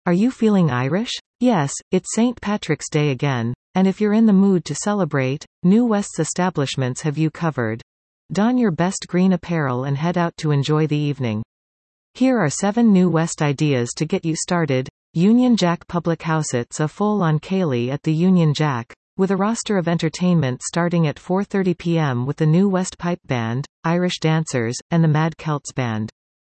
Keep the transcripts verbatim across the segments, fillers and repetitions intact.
Are you feeling Irish? Yes, it's Saint Patrick's Day again, and if you're in the mood to celebrate, New West's establishments have you covered. Don your best green apparel and head out to enjoy the evening. Here are seven New West ideas to get you started. Union Jack Public House. It's a full-on ceilidh at the Union Jack, with a roster of entertainment starting at four thirty p m with the New West Pipe Band, Irish Dancers, and the Mad Celts Band.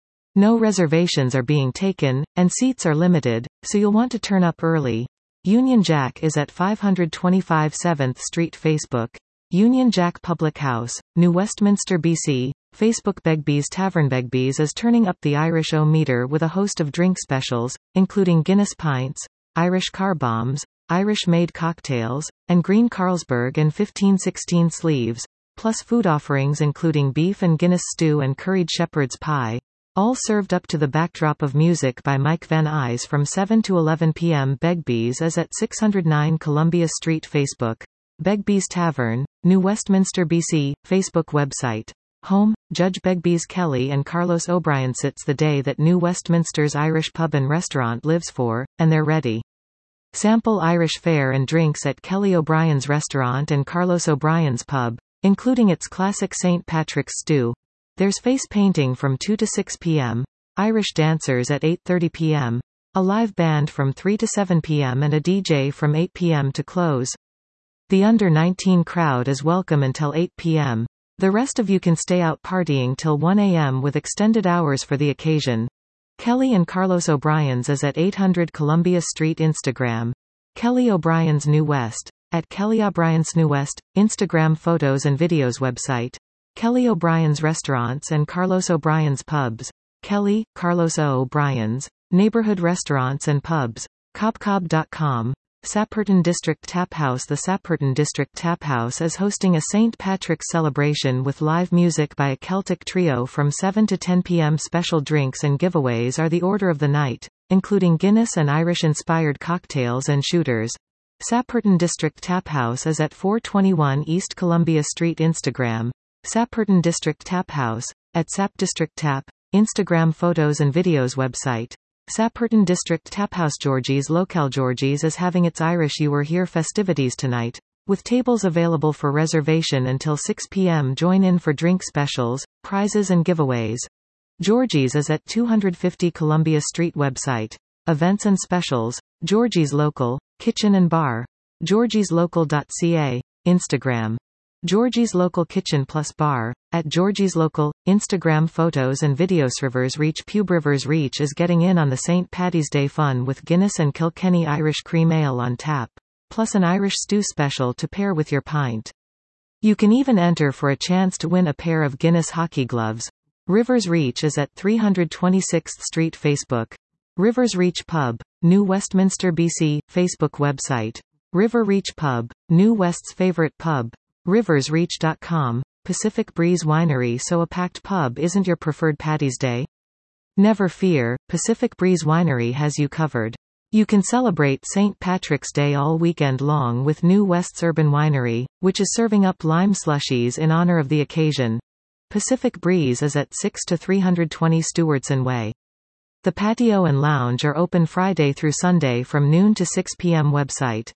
No reservations are being taken, and seats are limited, so you'll want to turn up early. Union Jack is at five twenty-five seventh Street. Facebook, Union Jack Public House, New Westminster, B C. Facebook, Begbie's Tavern. Begbie's is turning up the Irish-o-meter with a host of drink specials, including Guinness pints, Irish car bombs, Irish-made cocktails, and green Carlsberg and fifteen sixteen sleeves, plus food offerings including beef and Guinness stew and curried shepherd's pie, all served up to the backdrop of music by Mike Van Eyes from seven to eleven p m Begbie's is at six oh nine Columbia Street. Facebook, Begbie's Tavern, New Westminster, B C. Facebook website, home, Judge Begbie's Kelly and Carlos O'Brien. It's the day that New Westminster's Irish pub and restaurant lives for, and they're ready. Sample Irish fare and drinks at Kelly O'Brien's restaurant and Carlos O'Brien's pub, including its classic Saint Patrick's stew. There's face painting from two to six p m, Irish dancers at eight thirty p m, a live band from three to seven p m and a D J from eight p m to close. The under nineteen crowd is welcome until eight p m. The rest of you can stay out partying till one a m with extended hours for the occasion. Kelly and Carlos O'Brien's is at eight hundred Columbia Street. Instagram, Kelly O'Brien's New West, at Kelly O'Brien's New West. Instagram photos and videos. Website, Kelly O'Brien's Restaurants and Carlos O'Brien's Pubs, Kelly, Carlos O'Brien's, Neighborhood Restaurants and Pubs, cobcob dot com. Sapperton District Tap House. The Sapperton District Tap House is hosting a Saint Patrick's celebration with live music by a Celtic trio from seven to ten p m Special drinks and giveaways are the order of the night, including Guinness and Irish-inspired cocktails and shooters. Sapperton District Tap House is at four twenty-one East Columbia Street. Instagram, Sapperton District Tap House, at Sap District Tap. Instagram photos and videos. Website, Sapperton District Tap House. Georgie's Local. Georgie's is having its Irish You Were Here festivities tonight, with tables available for reservation until six p m Join in for drink specials, prizes and giveaways. Georgie's is at two fifty Columbia Street. Website, events and specials, Georgie's Local, Kitchen and Bar, georgies local dot c a. Instagram, Georgie's Local Kitchen plus Bar, at Georgie's Local. Instagram photos and videos. Rivers Reach. Pube Rivers Reach is getting in on the Saint Paddy's Day fun with Guinness and Kilkenny Irish Cream Ale on tap, plus an Irish stew special to pair with your pint. You can even enter for a chance to win a pair of Guinness hockey gloves. Rivers Reach is at three twenty-sixth Street. Facebook, Rivers Reach Pub, New Westminster, B C. Facebook website, River Reach Pub, New West's favorite pub, rivers reach dot com. Pacific Breeze Winery. So a packed pub isn't your preferred Paddy's Day? Never fear, Pacific Breeze Winery has you covered. You can celebrate Saint Patrick's Day all weekend long with New West's Urban Winery, which is serving up lime slushies in honor of the occasion. Pacific Breeze is at six to three twenty Stewardson Way. The patio and lounge are open Friday through Sunday from noon to six p m Website,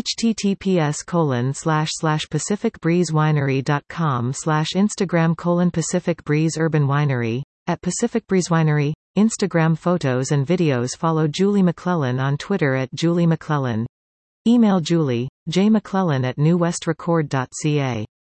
https colon slash slash pacificbreezewinery.com slash Instagram colon Pacific Breeze Urban Winery, at Pacific Breeze Winery. Instagram photos and videos. Follow Julie McClellan on Twitter at Julie McClellan. Email Julie, jmcclellan at newwestrecord dot c a.